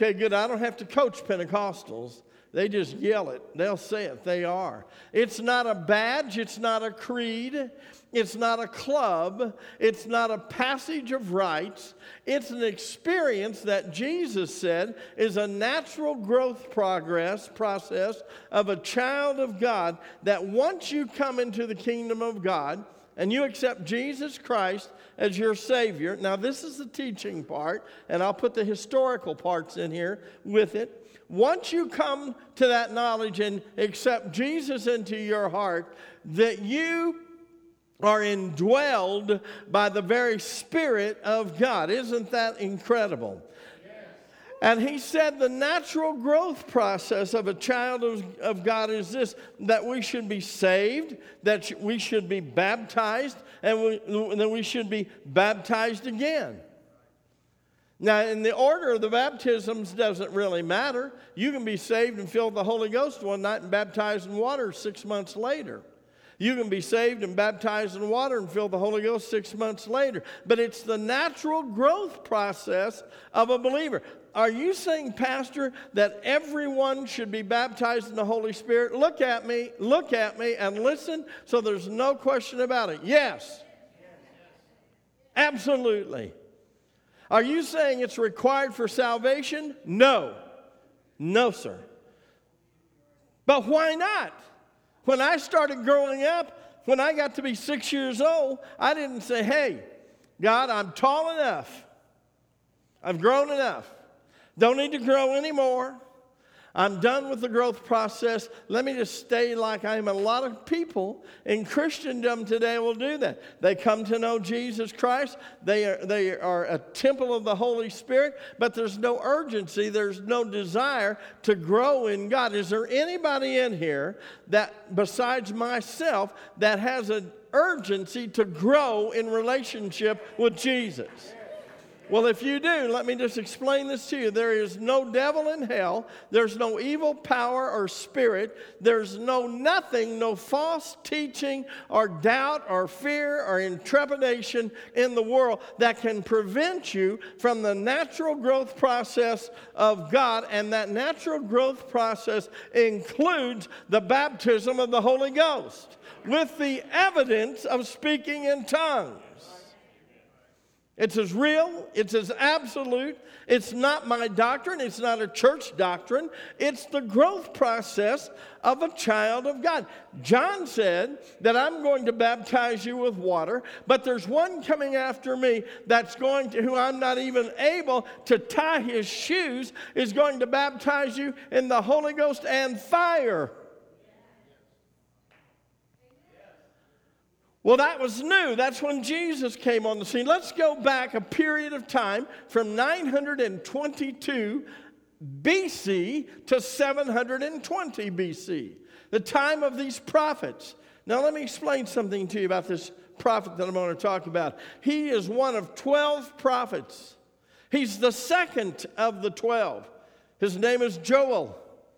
Okay, good. I don't have to coach Pentecostals. They just yell it. They'll say it. They are. It's not a badge. It's not a creed. It's not a club. It's not a passage of rites. It's an experience that Jesus said is a natural growth process of a child of God, that once you come into the kingdom of God and you accept Jesus Christ as your Savior. Now, this is the teaching part, and I'll put the historical parts in here with it. Once you come to that knowledge and accept Jesus into your heart, that you are indwelled by the very Spirit of God. Isn't that incredible? Yes. And he said the natural growth process of a child of God is this, that we should be saved, that we should be baptized, and then we should be baptized again. Now, in the order of the baptisms doesn't really matter. You can be saved and filled with the Holy Ghost one night and baptized in water 6 months later. You can be saved and baptized in water and filled with the Holy Ghost 6 months later. But it's the natural growth process of a believer. Are you saying, Pastor, that everyone should be baptized in the Holy Spirit? Look at me, and listen, so there's no question about it. Yes. Absolutely. Are you saying it's required for salvation? No. No, sir. But why not? When I started growing up, when I got to be 6 years old, I didn't say, hey, God, I'm tall enough. I've grown enough. Don't need to grow anymore. I'm done with the growth process. Let me just stay like I am. A lot of people in Christendom today will do that. They come to know Jesus Christ. They are a temple of the Holy Spirit, but there's no urgency. There's no desire to grow in God. Is there anybody in here that, besides myself, that has an urgency to grow in relationship with Jesus? Well, if you do, let me just explain this to you. There is no devil in hell. There's no evil power or spirit. There's nothing, no false teaching or doubt or fear or intrepidation in the world that can prevent you from the natural growth process of God. And that natural growth process includes the baptism of the Holy Ghost with the evidence of speaking in tongues. It's as real, it's as absolute. It's not my doctrine, it's not a church doctrine. It's the growth process of a child of God. John said that I'm going to baptize you with water, but there's one coming after me who I'm not even able to tie his shoes, is going to baptize you in the Holy Ghost and fire. Well, that was new. That's when Jesus came on the scene. Let's go back a period of time from 922 BC to 720 BC, the time of these prophets. Now, let me explain something to you about this prophet that I'm going to talk about. He is one of 12 prophets. He's the second of the 12. His name is Joel.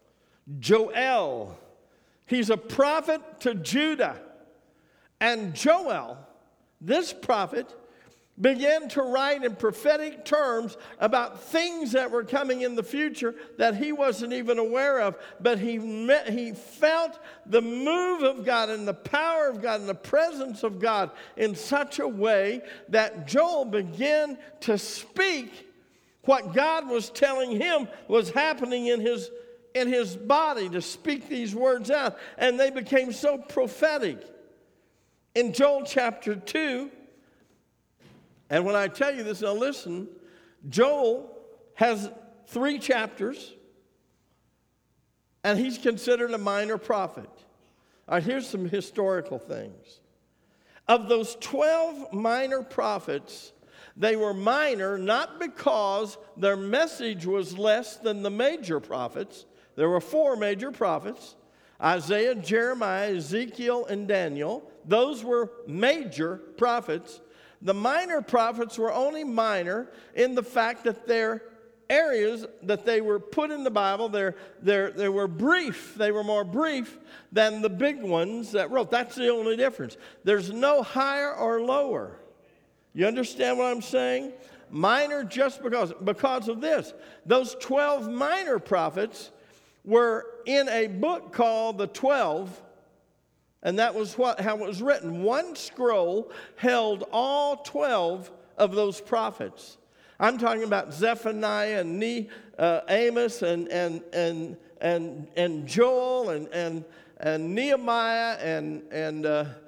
He's a prophet to Judah. And Joel, this prophet, began to write in prophetic terms about things that were coming in the future that he wasn't even aware of. But he felt the move of God and the power of God and the presence of God in such a way that Joel began to speak what God was telling him was happening in his body, to speak these words out. And they became so prophetic. In Joel chapter 2, and when I tell you this, now listen, Joel has 3 chapters, and he's considered a minor prophet. All right, here's some historical things. Of those 12 minor prophets, they were minor not because their message was less than the major prophets. There were 4 major prophets: Isaiah, Jeremiah, Ezekiel, and Daniel. Those were major prophets. The minor prophets were only minor in the fact that their areas that they were put in the Bible, they were brief. They were more brief than the big ones that wrote. That's the only difference. There's no higher or lower. You understand what I'm saying? minor just because of this. Those 12 minor prophets were in a book called the 12, and that was how it was written. One scroll held all 12 of those prophets. I'm talking about Zephaniah and Amos and Joel and Nehemiah and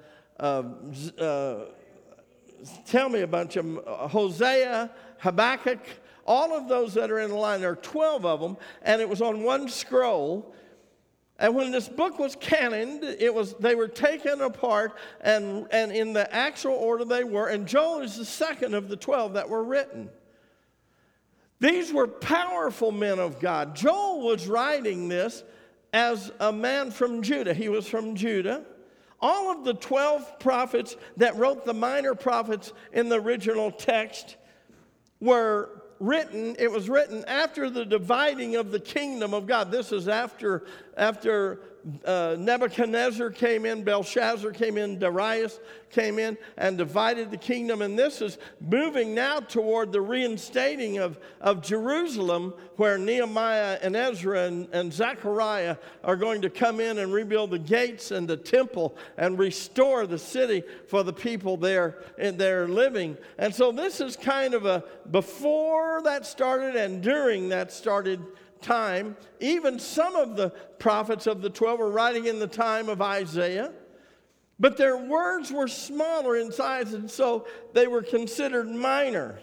tell me a bunch of them, Hosea, Habakkuk, all of those that are in the line. There are 12 of them, and it was on one scroll. And when this book was canoned, they were taken apart, and in the actual order they were. And Joel is the second of the 12 that were written. These were powerful men of God. Joel was writing this as a man from Judah. He was from Judah. All of the 12 prophets that wrote the minor prophets in the original text were written. It was written after the dividing of the kingdom of God. This is after Nebuchadnezzar came in, Belshazzar came in, Darius came in and divided the kingdom. And this is moving now toward the reinstating of Jerusalem, where Nehemiah and Ezra and Zechariah are going to come in and rebuild the gates and the temple and restore the city for the people there and they're living. And so this is kind of a before that started and during that started time. Even some of the prophets of the 12 were writing in the time of Isaiah, but their words were smaller in size, and so they were considered minor.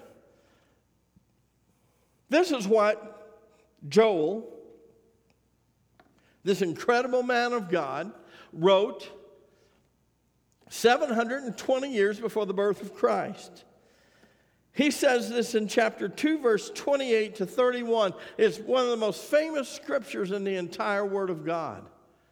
This is what Joel, this incredible man of God, wrote 720 years before the birth of Christ. He says this in chapter 2, verse 28 to 31. It's one of the most famous scriptures in the entire Word of God.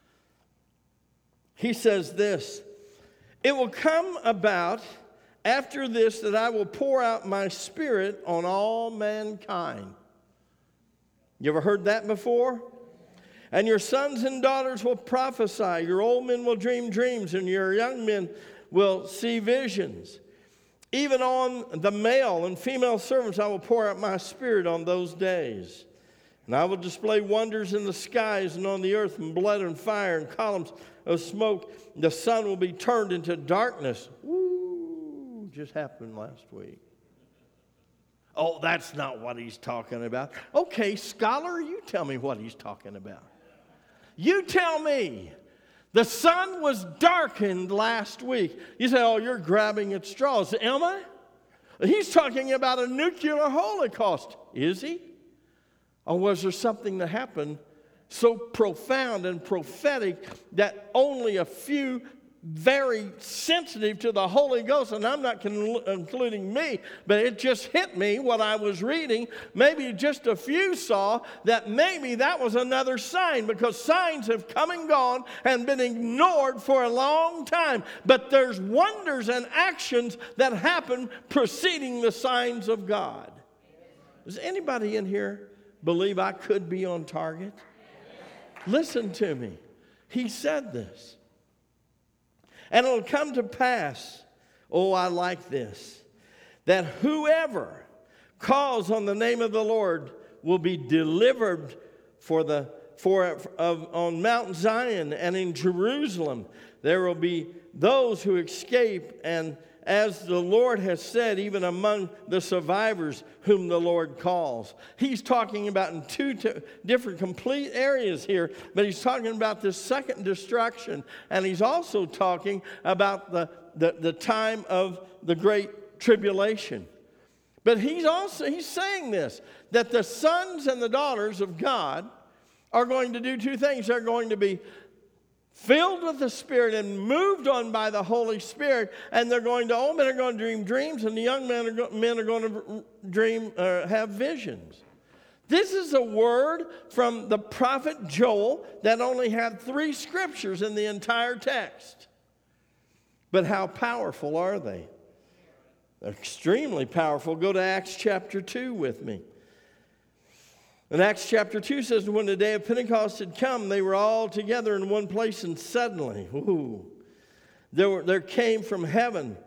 He says this, "It will come about after this that I will pour out my Spirit on all mankind." You ever heard that before? "And your sons and daughters will prophesy, your old men will dream dreams, and your young men will see visions. Even on the male and female servants I will pour out my Spirit on those days. And I will display wonders in the skies and on the earth, and blood and fire and columns of smoke. The sun will be turned into darkness." Woo, just happened last week. Oh, that's not what he's talking about. Okay, scholar, you tell me what he's talking about. You tell me. The sun was darkened last week. You say, oh, you're grabbing at straws. Am I? He's talking about a nuclear holocaust. Is he? Or was there something that happened so profound and prophetic that only a few very sensitive to the Holy Ghost, and I'm not including me, but it just hit me what I was reading. Maybe just a few saw that maybe that was another sign, because signs have come and gone and been ignored for a long time. But there's wonders and actions that happen preceding the signs of God. Does anybody in here believe I could be on target? Listen to me. He said this. "And it'll come to pass," oh, I like this, "that whoever calls on the name of the Lord will be delivered on Mount Zion and in Jerusalem. There will be those who escape, and as the Lord has said, even among the survivors whom the Lord calls." He's talking about in two different complete areas here, but he's talking about this second destruction, and he's also talking about the time of the great tribulation. But he's saying this, that the sons and the daughters of God are going to do two things. They're going to be filled with the Spirit and moved on by the Holy Spirit, and old men are going to dream dreams, and the young men are going to dream have visions. This is a word from the prophet Joel that only had 3 scriptures in the entire text. But how powerful are they? They're extremely powerful. Go to Acts chapter 2 with me. And Acts chapter 2 says, when the day of Pentecost had come, they were all together in one place, and suddenly, there came from heaven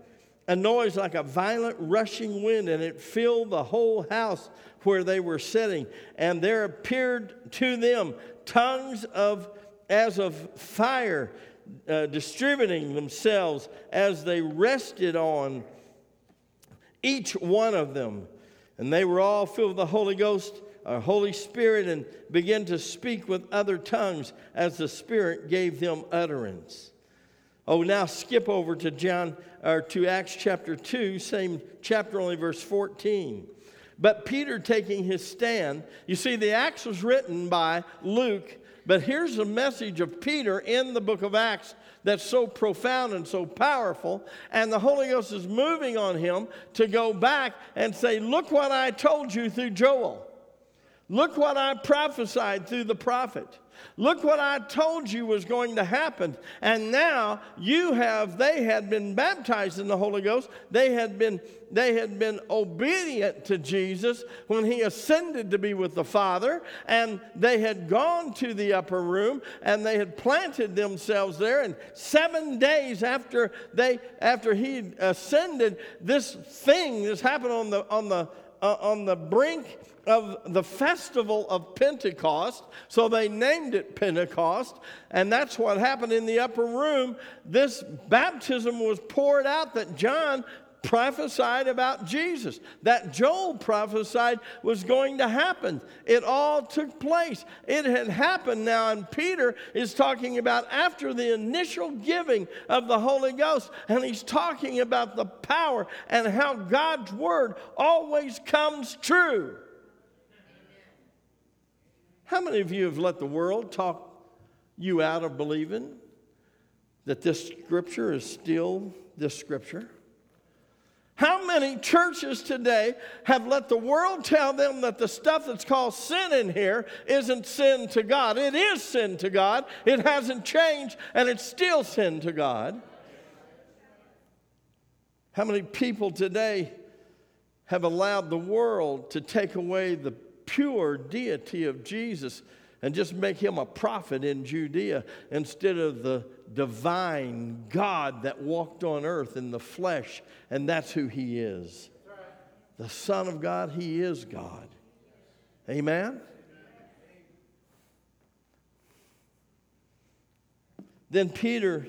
a noise like a violent rushing wind, and it filled the whole house where they were sitting. And there appeared to them tongues as of fire, distributing themselves as they rested on each one of them. And they were all filled with the Holy Ghost, or Holy Spirit, and began to speak with other tongues as the Spirit gave them utterance. Oh, now skip over to Acts chapter 2, same chapter, only verse 14. But Peter taking his stand, you see, the Acts was written by Luke, but here's a message of Peter in the book of Acts that's so profound and so powerful, and the Holy Ghost is moving on him to go back and say, look what I told you through Joel. Look what I prophesied through the prophet. Look what I told you was going to happen. And now they had been baptized in the Holy Ghost. They had been obedient to Jesus when he ascended to be with the Father. And they had gone to the upper room and they had planted themselves there. And 7 days after he ascended, this happened on the brink of the festival of Pentecost, so they named it Pentecost, and that's what happened in the upper room. This baptism was poured out that John prophesied about Jesus, that Joel prophesied was going to happen. It all took place. It had happened now, and Peter is talking about after the initial giving of the Holy Ghost, and he's talking about the power and how God's word always comes true. How many of you have let the world talk you out of believing that this scripture is still this scripture? How many churches today have let the world tell them that the stuff that's called sin in here isn't sin to God? It is sin to God. It hasn't changed, and it's still sin to God. How many people today have allowed the world to take away the pure deity of Jesus and just make him a prophet in Judea instead of the divine God that walked on earth in the flesh, and that's who he is. The Son of God, he is God. Amen? Then Peter,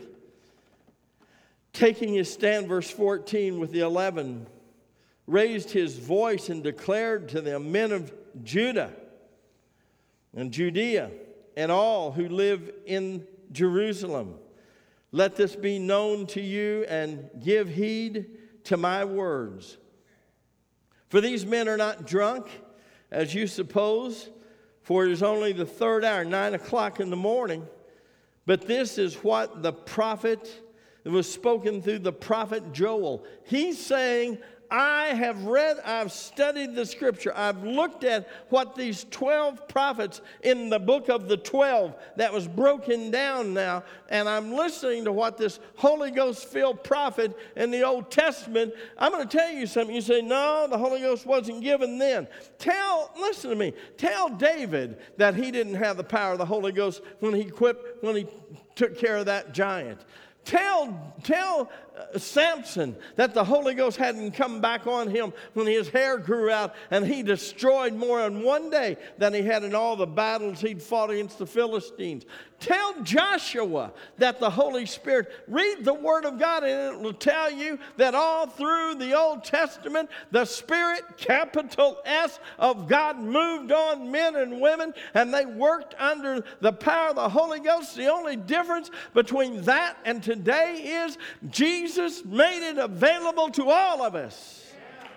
taking his stand, verse 14, with the 11, raised his voice and declared to them, men of Judah and Judea and all who live in Jerusalem, let this be known to you, and give heed to my words. For these men are not drunk, as you suppose, for it is only the third hour, 9 o'clock in the morning. But this is what the prophet, it was spoken through the prophet Joel. He's saying, I've studied the scripture. I've looked at what these 12 prophets in the book of the 12 that was broken down now, and I'm listening to what this Holy Ghost-filled prophet in the Old Testament. I'm going to tell you something. You say, no, the Holy Ghost wasn't given then. Listen to me. Tell David that he didn't have the power of the Holy Ghost when he took care of that giant. Tell Samson that the Holy Ghost hadn't come back on him when his hair grew out and he destroyed more in one day than he had in all the battles he'd fought against the Philistines. Tell Joshua that the Holy Spirit, read the Word of God and it will tell you that all through the Old Testament, the Spirit, capital S, of God moved on men and women, and they worked under the power of the Holy Ghost. The only difference between that and today is Jesus made it available to all of us.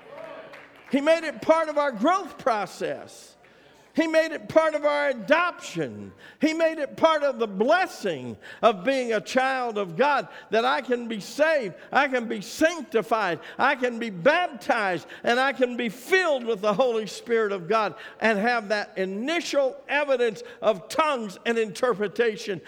He made it part of our growth process. He made it part of our adoption. He made it part of the blessing of being a child of God, that I can be saved, I can be sanctified, I can be baptized, and I can be filled with the Holy Spirit of God and have that initial evidence of tongues and interpretation.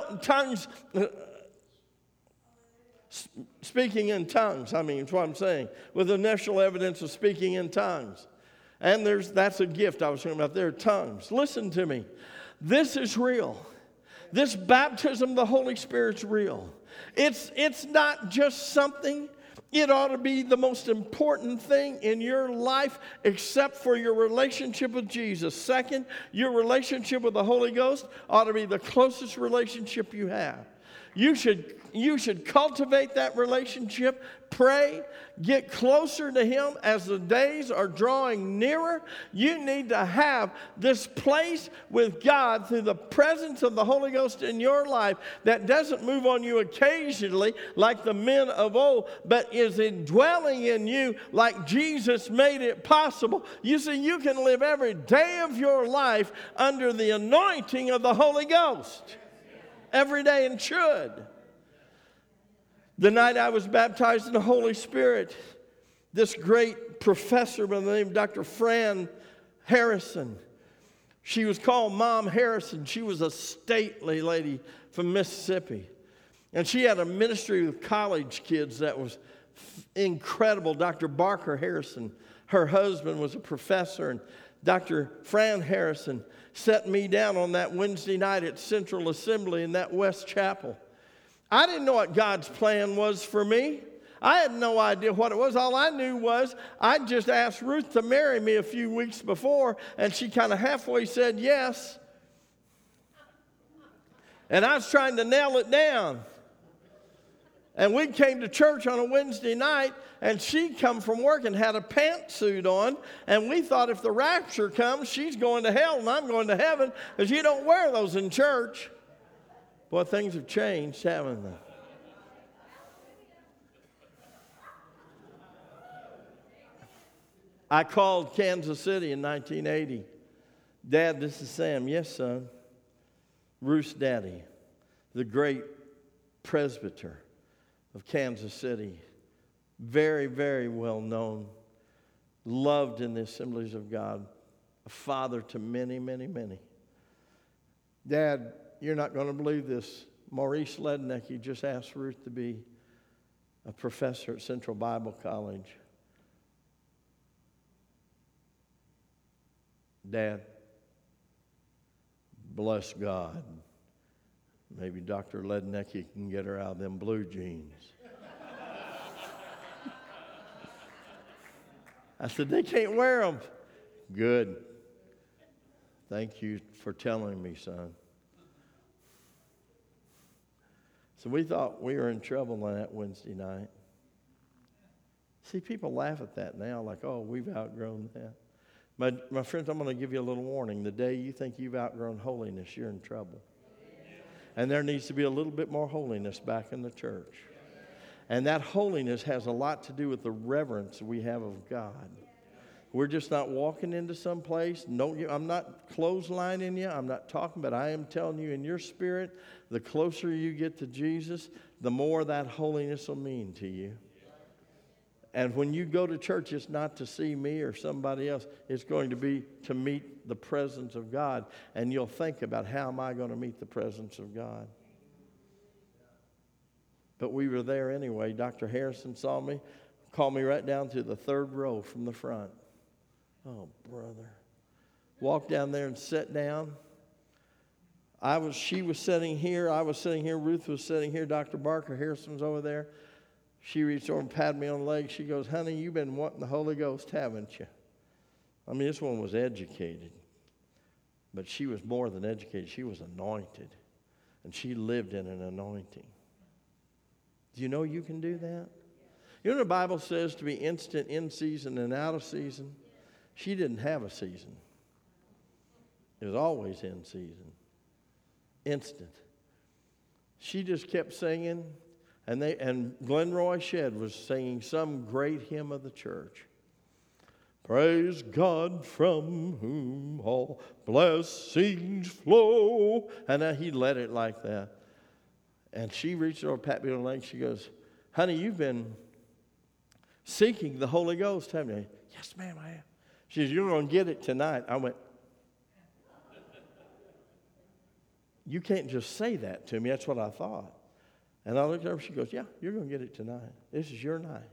Speaking in tongues, is what I'm saying, with initial evidence of speaking in tongues. And that's a gift I was talking about there, tongues. Listen to me. This is real. This baptism of the Holy Spirit's real. It's not just something It ought to be the most important thing in your life except for your relationship with Jesus. Second, your relationship with the Holy Ghost ought to be the closest relationship you have. You should cultivate that relationship, pray, get closer to Him as the days are drawing nearer. You need to have this place with God through the presence of the Holy Ghost in your life that doesn't move on you occasionally like the men of old, but is indwelling in you like Jesus made it possible. You see, you can live every day of your life under the anointing of the Holy Ghost. Every day, and should. The night I was baptized in the Holy Spirit, this great professor by the name of Dr. Fran Harrison, she was called Mom Harrison. She was a stately lady from Mississippi. And she had a ministry with college kids that was incredible. Dr. Barker Harrison, her husband, was a professor, and Dr. Fran Harrison set me down on that Wednesday night at Central Assembly in that West Chapel. I didn't know what God's plan was for me. I had no idea what it was. All I knew was I just asked Ruth to marry me a few weeks before, and she kind of halfway said yes. And I was trying to nail it down. And we came to church on a Wednesday night, and she come from work and had a pantsuit on, and we thought if the rapture comes, she's going to hell and I'm going to heaven, because you don't wear those in church. Boy, things have changed, haven't they? I called Kansas City in 1980. Dad, this is Sam. Yes, son. Ruth's daddy, the great presbyter of Kansas City. Very, very well known. Loved in the Assemblies of God. A father to many, many, many. Dad, you're not going to believe this. Maurice Lednick just asked Ruth to be a professor at Central Bible College. Dad, bless God. Maybe Dr. Lednick can get her out of them blue jeans. I said, they can't wear them. Good. Thank you for telling me, son. So we thought we were in trouble on that Wednesday night. See, people laugh at that now, like, oh, we've outgrown that. My friends, I'm going to give you a little warning. The day you think you've outgrown holiness, you're in trouble. And there needs to be a little bit more holiness back in the church. And that holiness has a lot to do with the reverence we have of God. We're just not walking into some place. No, I'm not clotheslining you. I'm not talking, but I am telling you in your spirit, the closer you get to Jesus, the more that holiness will mean to you. And when you go to church, it's not to see me or somebody else. It's going to be to meet the presence of God. And you'll think about, how am I going to meet the presence of God? But we were there anyway. Dr. Harrison saw me, called me right down to the third row from the front. Oh, brother. Walked down there and sat down. She was sitting here. I was sitting here. Ruth was sitting here. Dr. Barker Harrison was over there. She reached over and patted me on the leg. She goes, honey, you've been wanting the Holy Ghost, haven't you? I mean, this one was educated. But she was more than educated. She was anointed. And she lived in an anointing. Do you know you can do that? You know the Bible says to be instant in season and out of season? She didn't have a season. It was always in season. Instant. She just kept singing. And Glenn Roy Shedd was singing some great hymn of the church. Praise God from whom all blessings flow. And he led it like that. And she reached over, pat me on the leg. She goes, honey, you've been seeking the Holy Ghost, haven't you? Yes, ma'am, I have. She says, you're going to get it tonight. I went, you can't just say that to me. That's what I thought. And I looked at her, she goes, yeah, you're going to get it tonight. This is your night.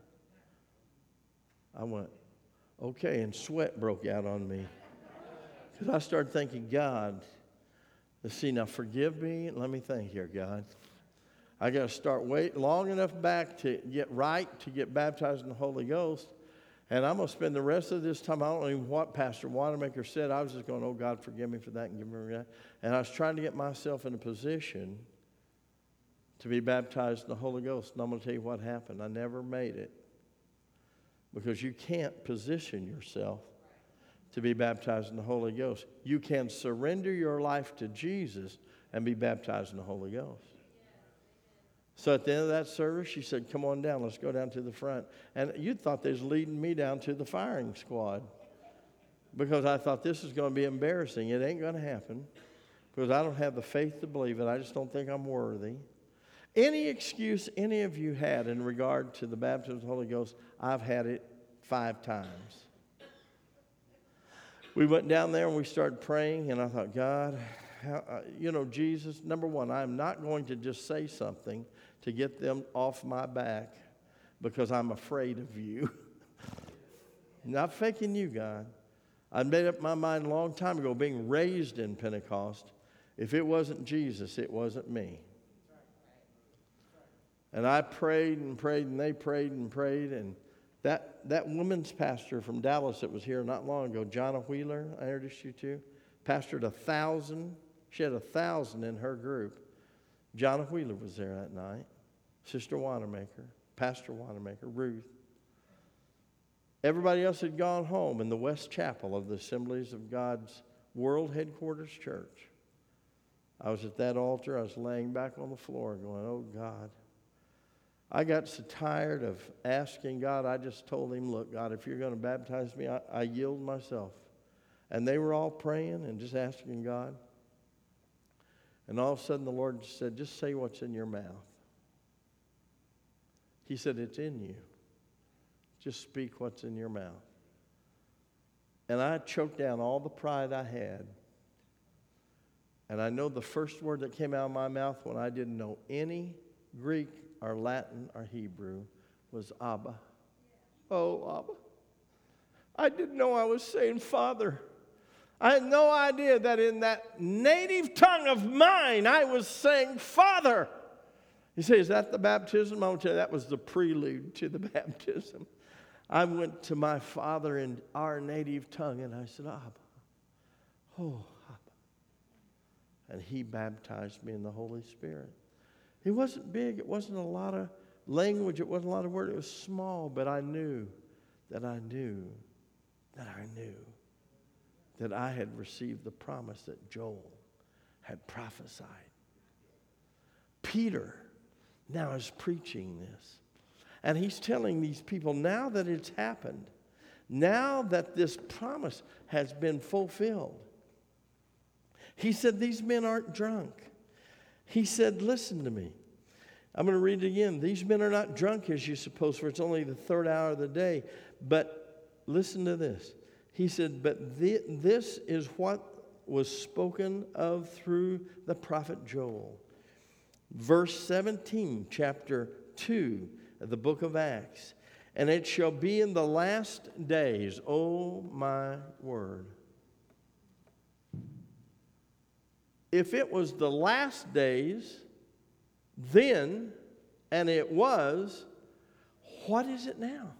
I went, okay, and sweat broke out on me. Because I started thinking, God, let's see, now forgive me. Let me think here, God. I got to start waiting long enough back to get baptized in the Holy Ghost. And I'm going to spend the rest of this time, I don't know even what Pastor Wanamaker said. I was just going, oh, God, forgive me for that and give me that. And I was trying to get myself in a position to be baptized in the Holy Ghost. And I'm going to tell you what happened. I never made it. Because you can't position yourself to be baptized in the Holy Ghost. You can surrender your life to Jesus and be baptized in the Holy Ghost. So at the end of that service, she said, come on down. Let's go down to the front. And you thought they was leading me down to the firing squad. Because I thought this is going to be embarrassing. It ain't going to happen. Because I don't have the faith to believe it. I just don't think I'm worthy. Any excuse any of you had in regard to the baptism of the Holy Ghost, I've had it 5 times. We went down there and we started praying. And I thought, God, Jesus, number one, I'm not going to just say something to get them off my back because I'm afraid of you. Not faking you, God. I made up my mind a long time ago, being raised in Pentecost. If it wasn't Jesus, it wasn't me. And I prayed and prayed, and they prayed and prayed. And that women's pastor from Dallas that was here not long ago, Jonna Wheeler, I introduced you to, pastored 1,000. She had 1,000 in her group. Jonna Wheeler was there that night. Sister Wanamaker, Pastor Wanamaker, Ruth. Everybody else had gone home in the West Chapel of the Assemblies of God's World Headquarters Church. I was at that altar. I was laying back on the floor going, oh, God. I got so tired of asking God. I just told him, look, God, if you're going to baptize me, I yield myself. And they were all praying and just asking God. And all of a sudden the Lord said, just say what's in your mouth. He said, it's in you. Just speak what's in your mouth. And I choked down all the pride I had. And I know the first word that came out of my mouth when I didn't know any Greek or Latin or Hebrew was Abba. Oh, Abba. I didn't know I was saying Father. I had no idea that in that native tongue of mine, I was saying Father. You say, is that the baptism? I will tell you, that was the prelude to the baptism. I went to my Father in our native tongue, and I said, Abba. Oh, Abba. And he baptized me in the Holy Spirit. It wasn't big. It wasn't a lot of language. It wasn't a lot of words. It was small, but I knew that I had received the promise that Joel had prophesied. Peter now is preaching this. And he's telling these people, now that it's happened, now that this promise has been fulfilled, he said, these men aren't drunk. He said, listen to me. I'm going to read it again. These men are not drunk as you suppose, for it's only the 3rd hour of the day. But listen to this. He said, but this is what was spoken of through the prophet Joel. Verse 17, chapter 2 of the book of Acts. And it shall be in the last days, oh my word. If it was the last days, then, and it was, what is it now?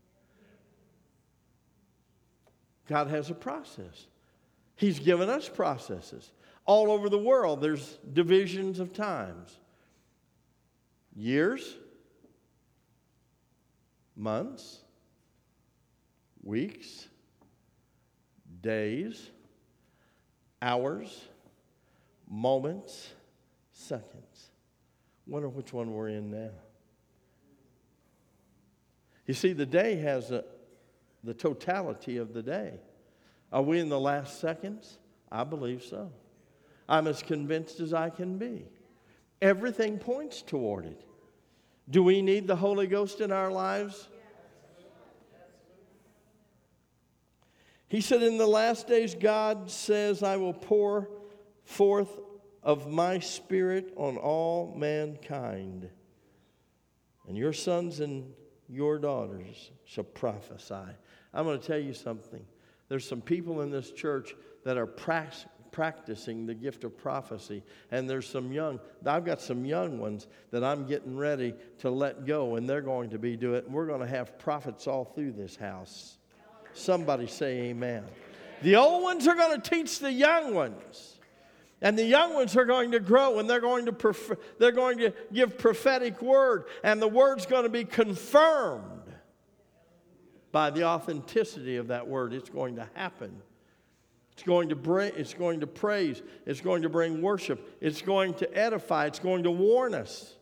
God has a process. He's given us processes. All over the world, there's divisions of times. Years, months, weeks, days, hours, moments, seconds. Wonder which one we're in now. You see, the day has the totality of the day. Are we in the last seconds? I believe so. I'm as convinced as I can be. Everything points toward it. Do we need the Holy Ghost in our lives? He said, in the last days, God says, I will pour forth of my Spirit on all mankind. And your sons and your daughters shall prophesy. I'm going to tell you something. There's some people in this church that are practicing the gift of prophecy. And there's I've got some young ones that I'm getting ready to let go, and they're going to be doing it. We're going to have prophets all through this house. Somebody say amen. The old ones are going to teach the young ones. And the young ones are going to grow, and they're going to give prophetic word, and the word's going to be confirmed by the authenticity of that word. It's going to happen. It's going to praise. It's going to bring worship. It's going to edify. It's going to warn us.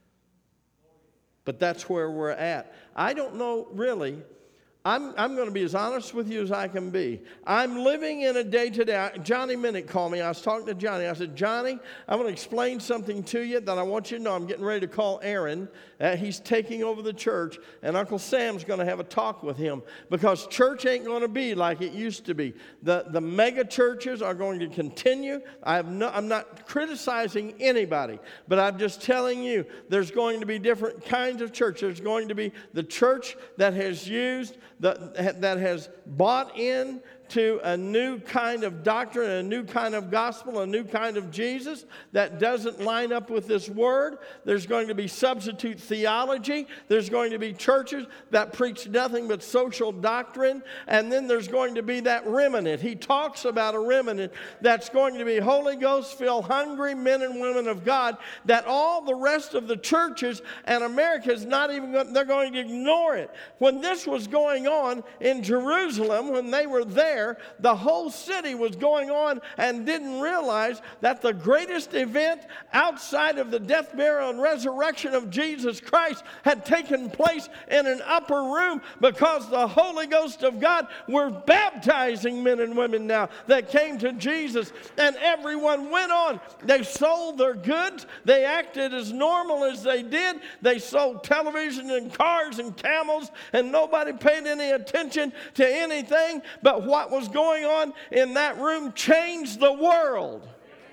But that's where we're at. I don't know really. I'm going to be as honest with you as I can be. I'm living in a day today. Johnny Minnick called me. I was talking to Johnny. I said, Johnny, I'm going to explain something to you that I want you to know. I'm getting ready to call Aaron. He's taking over the church, and Uncle Sam's going to have a talk with him because church ain't going to be like it used to be. The mega churches are going to continue. I'm not criticizing anybody, but I'm just telling you there's going to be different kinds of church. There's going to be the church that has used that has bought in to a new kind of doctrine, a new kind of gospel, a new kind of Jesus that doesn't line up with this word. There's going to be substitute theology. There's going to be churches that preach nothing but social doctrine. And then there's going to be that remnant. He talks about a remnant that's going to be Holy Ghost-filled, hungry men and women of God, that all the rest of the churches and America is not even going, they're going to ignore it. When this was going on in Jerusalem, when they were there, the whole city was going on and didn't realize that the greatest event outside of the death, burial, and resurrection of Jesus Christ had taken place in an upper room because the Holy Ghost of God were baptizing men and women now that came to Jesus, and everyone went on. They sold their goods. They acted as normal as they did. They sold television and cars and camels, and nobody paid any attention to anything. But what was going on in that room changed the world.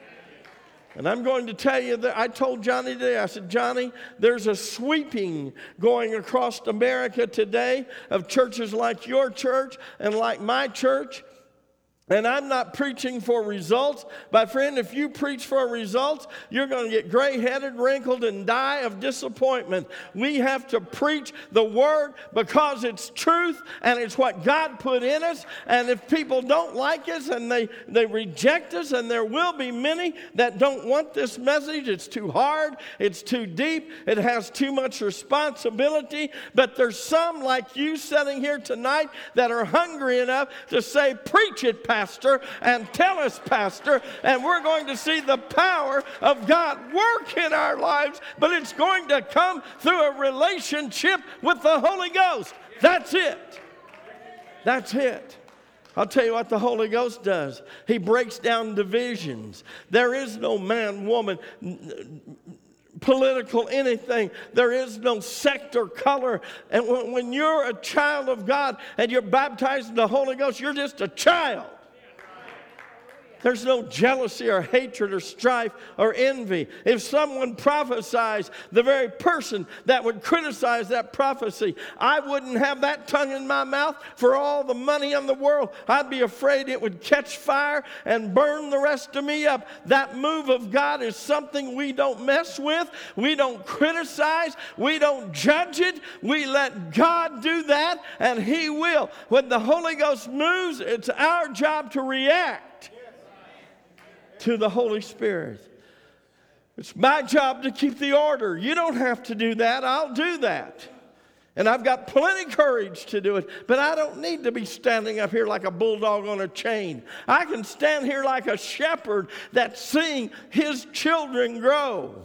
And I'm going to tell you that I told Johnny today, I said, Johnny, there's a sweeping going across America today of churches like your church and like my church. And I'm not preaching for results. But friend, if you preach for results, you're going to get gray-headed, wrinkled, and die of disappointment. We have to preach the word because it's truth and it's what God put in us. And if people don't like us and they reject us, and there will be many that don't want this message, it's too hard, it's too deep, it has too much responsibility. But there's some like you sitting here tonight that are hungry enough to say, preach it, Pastor, and tell us, Pastor, and we're going to see the power of God work in our lives, but it's going to come through a relationship with the Holy Ghost. That's it. That's it. I'll tell you what the Holy Ghost does. He breaks down divisions. There is no man, woman, political anything. There is no sect or color. And when you're a child of God and you're baptized in the Holy Ghost, you're just a child. There's no jealousy or hatred or strife or envy. If someone prophesies, the very person that would criticize that prophecy, I wouldn't have that tongue in my mouth for all the money in the world. I'd be afraid it would catch fire and burn the rest of me up. That move of God is something we don't mess with. We don't criticize. We don't judge it. We let God do that, and He will. When the Holy Ghost moves, it's our job to react to the Holy Spirit. It's my job to keep the order. You don't have to do that. I'll do that. And I've got plenty courage to do it. But I don't need to be standing up here like a bulldog on a chain. I can stand here like a shepherd that's seeing his children grow.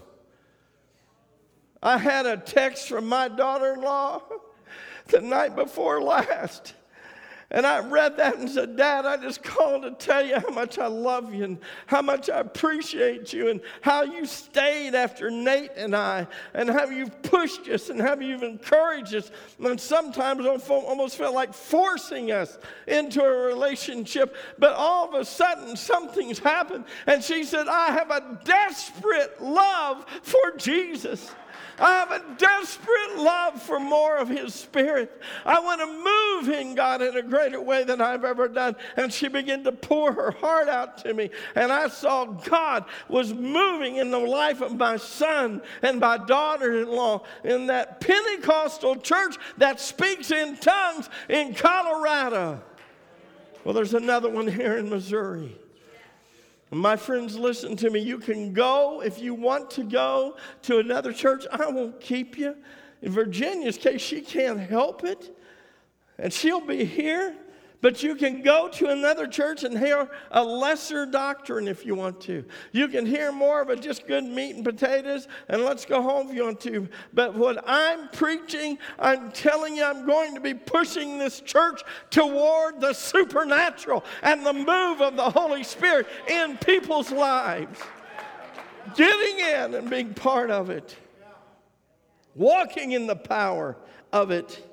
I had a text from my daughter-in-law the night before last. And I read that and said, Dad, I just called to tell you how much I love you and how much I appreciate you and how you stayed after Nate and I, and how you've pushed us and how you've encouraged us, and sometimes almost felt like forcing us into a relationship. But all of a sudden, something's happened. And she said, I have a desperate love for Jesus. I have a desperate love for more of His Spirit. I want to move in God in a greater way than I've ever done. And she began to pour her heart out to me. And I saw God was moving in the life of my son and my daughter-in-law in that Pentecostal church that speaks in tongues in Colorado. Well, there's another one here in Missouri. My friends, listen to me. You can go if you want to go to another church. I won't keep you. In Virginia's case, she can't help it, and she'll be here. But you can go to another church and hear a lesser doctrine if you want to. You can hear more of it, just good meat and potatoes, and let's go home if you want to. But what I'm preaching, I'm telling you, I'm going to be pushing this church toward the supernatural and the move of the Holy Spirit in people's lives. Getting in and being part of it. Walking in the power of it.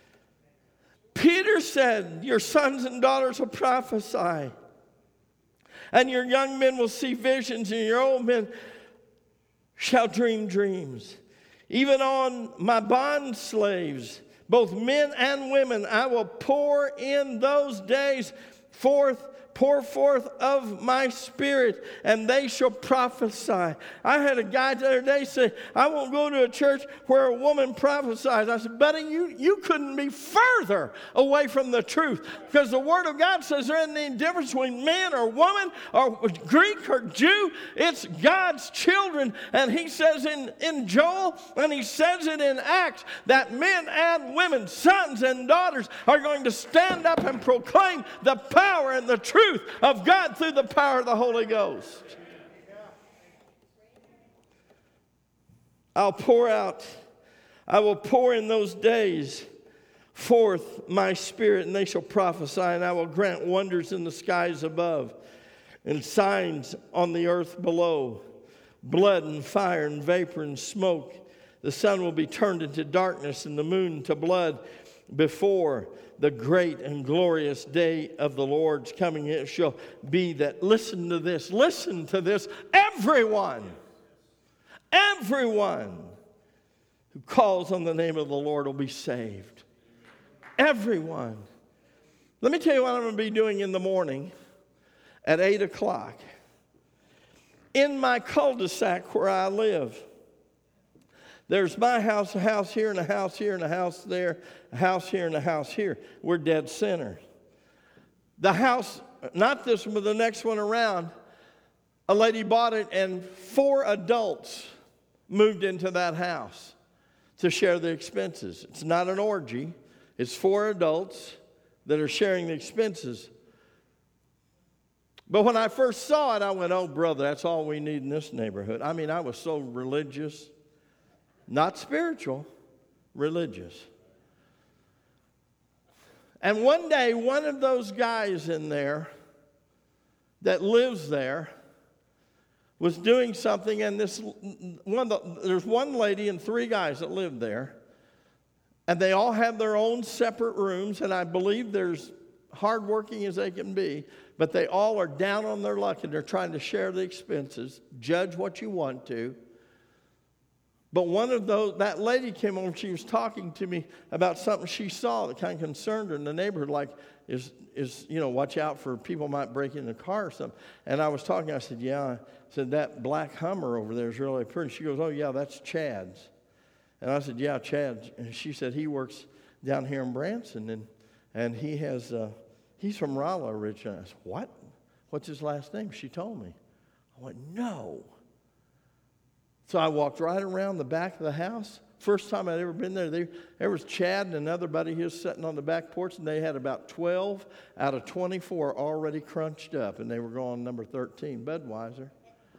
Peter said, your sons and daughters will prophesy, and your young men will see visions, and your old men shall dream dreams. Even on my bond slaves, both men and women, I will pour in those days pour forth of my Spirit, and they shall prophesy. I had a guy the other day say, I won't go to a church where a woman prophesies. I said, buddy, you couldn't be further away from the truth, because the Word of God says there isn't any difference between man or woman or Greek or Jew. It's God's children. And He says in Joel, and He says it in Acts, that men and women, sons and daughters, are going to stand up and proclaim the power and the truth of God through the power of the Holy Ghost. I will pour in those days forth my Spirit, and they shall prophesy, and I will grant wonders in the skies above and signs on the earth below, blood and fire and vapor and smoke. The sun will be turned into darkness and the moon to blood before the great and glorious day of the Lord's coming. It shall be that, listen to this, everyone who calls on the name of the Lord will be saved. Everyone. Let me tell you what I'm going to be doing in the morning at 8 o'clock. In my cul-de-sac where I live, there's my house, a house here, and a house here, and a house there, a house here, and a house here. We're dead center. The house, not this one, but the next one around, a lady bought it, and 4 adults moved into that house to share the expenses. It's not an orgy. It's 4 adults that are sharing the expenses. But when I first saw it, I went, oh, brother, that's all we need in this neighborhood. I mean, I was so religious. Not spiritual, religious. And one day, one of those guys in there that lives there was doing something, and there's one lady and 3 guys that live there, and they all have their own separate rooms, and I believe they're as hardworking as they can be, but they all are down on their luck, and they're trying to share the expenses. Judge what you want to. But that lady came over, she was talking to me about something she saw that kind of concerned her in the neighborhood, like, watch out for people might break in the car or something. And I was talking, I said, yeah. I said, that black Hummer over there is really pretty. She goes, oh, yeah, that's Chad's. And I said, yeah, Chad's. And she said, he works down here in Branson, and he has, he's from Rolla originally. I said, what? What's his last name? She told me. I went, no. So I walked right around the back of the house. First time I'd ever been there, there was Chad and another buddy. He was sitting on the back porch, and they had about 12 out of 24 already crunched up, and they were going number 13, Budweiser.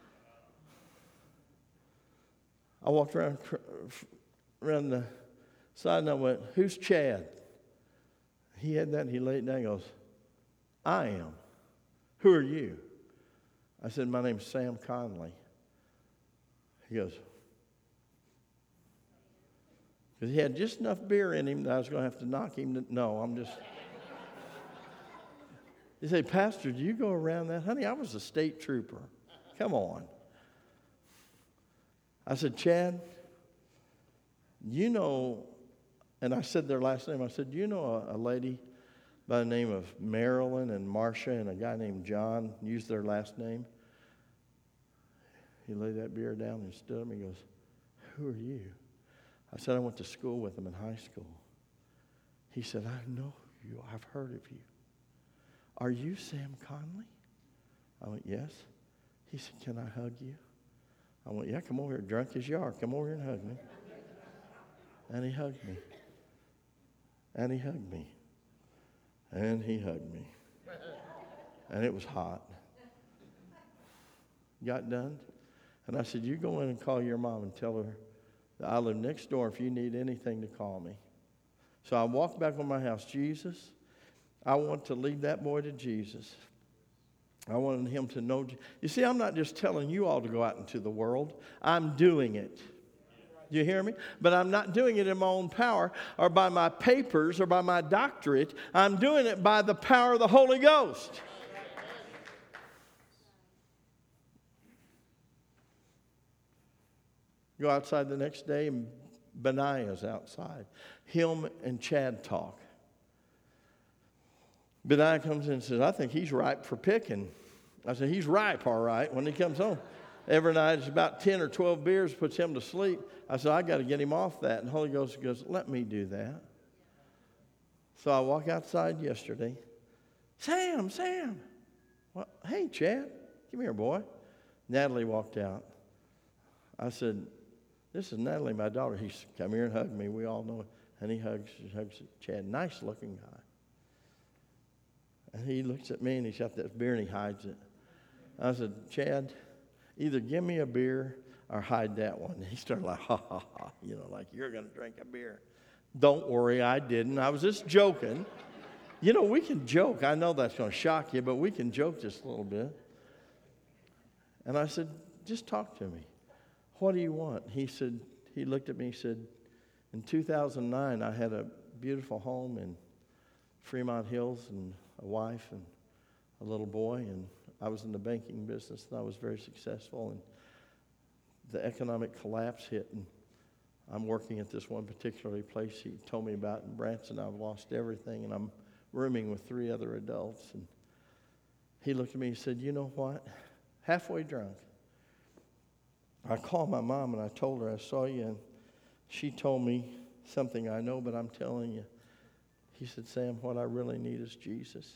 I walked around the side, and I went, who's Chad? He had that, and he laid it down and goes, I am. Who are you? I said, my name's Sam Conley. He goes, because he had just enough beer in him that I was going to have to knock him. No, I'm just. He said, Pastor, do you go around that? Honey, I was a state trooper. Come on. I said, Chad, you know, and I said their last name. I said, you know a lady by the name of Marilyn and Marcia and a guy named John used their last name? He laid that beer down and stood up and he goes, who are you? I said, I went to school with them in high school. He said, I know you. I've heard of you. Are you Sam Conley? I went, yes. He said, can I hug you? I went, yeah, come over here. Drunk as you are. Come over here and hug me. And he hugged me. And he hugged me. And he hugged me. And it was hot. Got done. And I said, you go in and call your mom and tell her that I live next door. If you need anything, to call me. So I walked back on my house. Jesus, I want to lead that boy to Jesus. I wanted him to know. You see, I'm not just telling you all to go out into the world. I'm doing it. Do you hear me? But I'm not doing it in my own power or by my papers or by my doctorate. I'm doing it by the power of the Holy Ghost. Go outside the next day and Benaiah's outside. Him and Chad talk. Benaiah comes in and says, I think he's ripe for picking. I said, he's ripe, all right, when he comes home. Every night it's about 10 or 12 beers, puts him to sleep. I said, I got to get him off that. And the Holy Ghost goes, let me do that. So I walk outside yesterday. Sam. Well, hey, Chad, come here, boy. Natalie walked out. I said, this is Natalie, my daughter. He said, come here and hug me. We all know it. And he hugs Chad. Nice looking guy. And he looks at me and he's got this beer and he hides it. I said, Chad, either give me a beer or hide that one. And he started like, ha, ha, ha. You know, like, you're going to drink a beer. Don't worry, I didn't. I was just joking. You know, we can joke. I know that's going to shock you, but we can joke just a little bit. And I said, just talk to me. What do you want? He said, he looked at me, he said, in 2009, I had a beautiful home in Fremont Hills and a wife and a little boy, and I was in the banking business, and I was very successful, and the economic collapse hit, and I'm working at this one particular place he told me about in Branson. I've lost everything, and I'm rooming with 3 other adults, and he looked at me and said, you know what? Halfway drunk. I called my mom, and I told her I saw you, and she told me something I know, but I'm telling you. He said, Sam, what I really need is Jesus.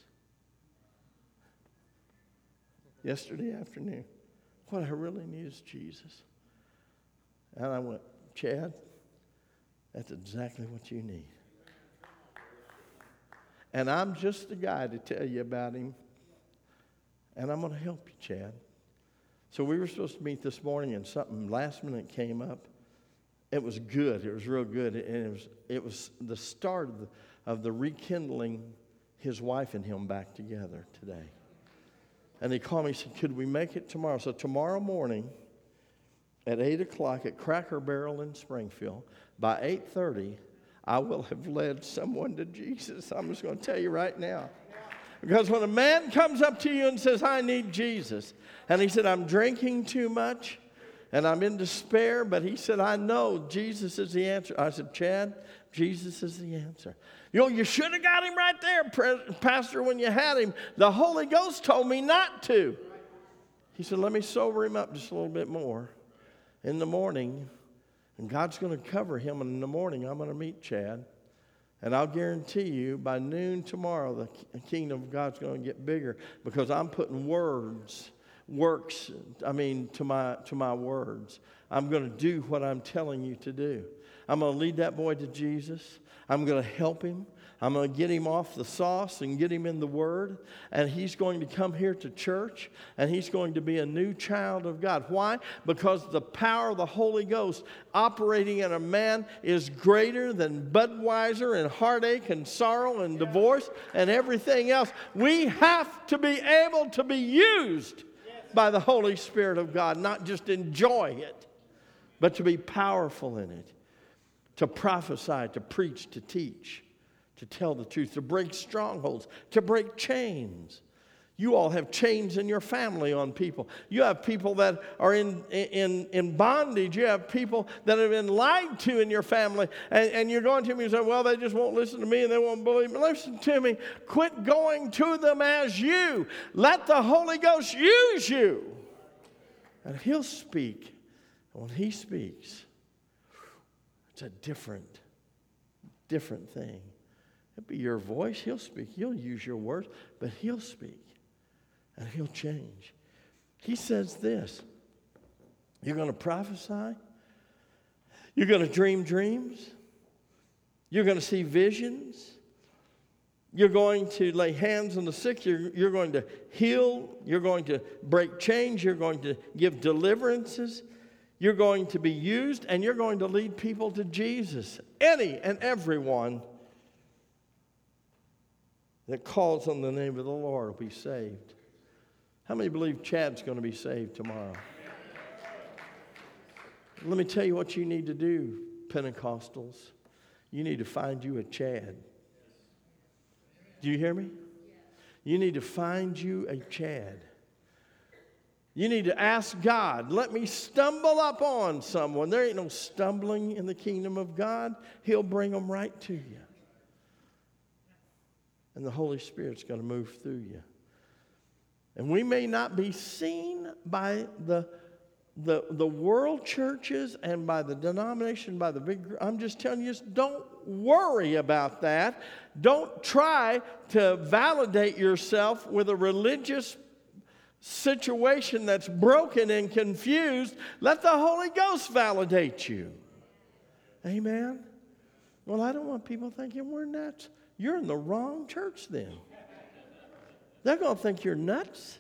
Yesterday afternoon, what I really need is Jesus. And I went, Chad, that's exactly what you need. And I'm just the guy to tell you about him. And I'm going to help you, Chad. So we were supposed to meet this morning, and something last minute came up. It was good. It was real good. And it was the start of the rekindling his wife and him back together today. And he called me and said, could we make it tomorrow? So tomorrow morning at 8 o'clock at Cracker Barrel in Springfield, by 8:30, I will have led someone to Jesus. I'm just going to tell you right now. Because when a man comes up to you and says, I need Jesus, and he said, I'm drinking too much, and I'm in despair, but he said, I know Jesus is the answer. I said, Chad, Jesus is the answer. You know, you should have got him right there, Pastor, when you had him. The Holy Ghost told me not to. He said, let me sober him up just a little bit more in the morning, and God's going to cover him, and in the morning I'm going to meet Chad. And I'll guarantee you, by noon tomorrow, the kingdom of God's going to get bigger because I'm putting works, to my words. I'm going to do what I'm telling you to do. I'm going to lead that boy to Jesus. I'm going to help him. I'm going to get him off the sauce and get him in the Word. And he's going to come here to church, and he's going to be a new child of God. Why? Because the power of the Holy Ghost operating in a man is greater than Budweiser and heartache and sorrow and divorce and everything else. We have to be able to be used by the Holy Spirit of God, not just enjoy it, but to be powerful in it, to prophesy, to preach, to teach, to tell the truth, to break strongholds, to break chains. You all have chains in your family on people. You have people that are in bondage. You have people that have been lied to in your family. And you're going to me and say, well, they just won't listen to me and they won't believe me. Listen to me. Quit going to them as you. Let the Holy Ghost use you. And He'll speak. And when He speaks, it's a different thing. It'll be your voice. He'll speak. He'll use your words, but He'll speak. And He'll change. He says this. You're going to prophesy. You're going to dream dreams. You're going to see visions. You're going to lay hands on the sick. You're going to heal. You're going to break chains. You're going to give deliverances. You're going to be used, and you're going to lead people to Jesus. Any and everyone that calls on the name of the Lord will be saved. How many believe Chad's going to be saved tomorrow? Let me tell you what you need to do, Pentecostals. You need to find you a Chad. Do you hear me? You need to find you a Chad. You need to ask God, let me stumble up on someone. There ain't no stumbling in the kingdom of God. He'll bring them right to you. And the Holy Spirit's going to move through you. And we may not be seen by the world churches and by the denomination, by the big group. I'm just telling you, don't worry about that. Don't try to validate yourself with a religious situation that's broken and confused. Let the Holy Ghost validate you. Amen? Well, I don't want people thinking we're nuts. You're in the wrong church then. They're going to think you're nuts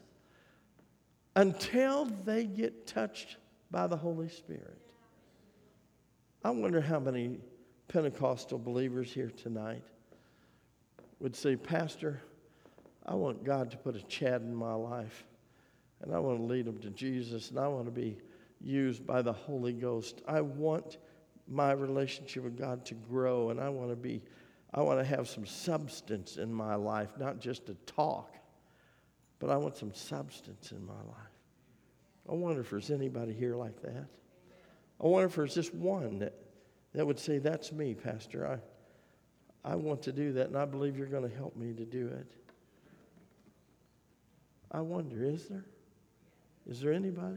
until they get touched by the Holy Spirit. I wonder how many Pentecostal believers here tonight would say, Pastor, I want God to put a Chad in my life, and I want to lead them to Jesus, and I want to be used by the Holy Ghost. I want my relationship with God to grow, and I want to have some substance in my life, not just a talk. But I want some substance in my life. I wonder if there's anybody here like that. I wonder if there's just one that would say, that's me, Pastor. I want to do that, and I believe you're going to help me to do it. I wonder, is there? Is there anybody?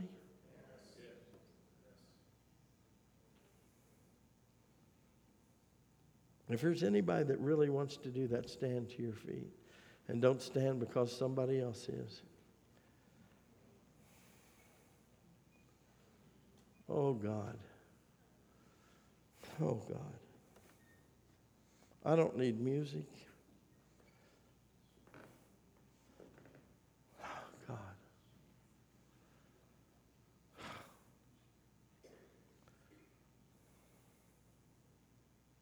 If there's anybody that really wants to do that, stand to your feet. And don't stand because somebody else is. Oh, God. Oh, God. I don't need music. Oh, God.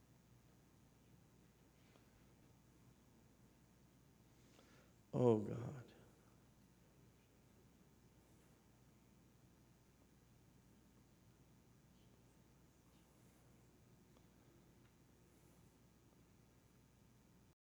Oh, God.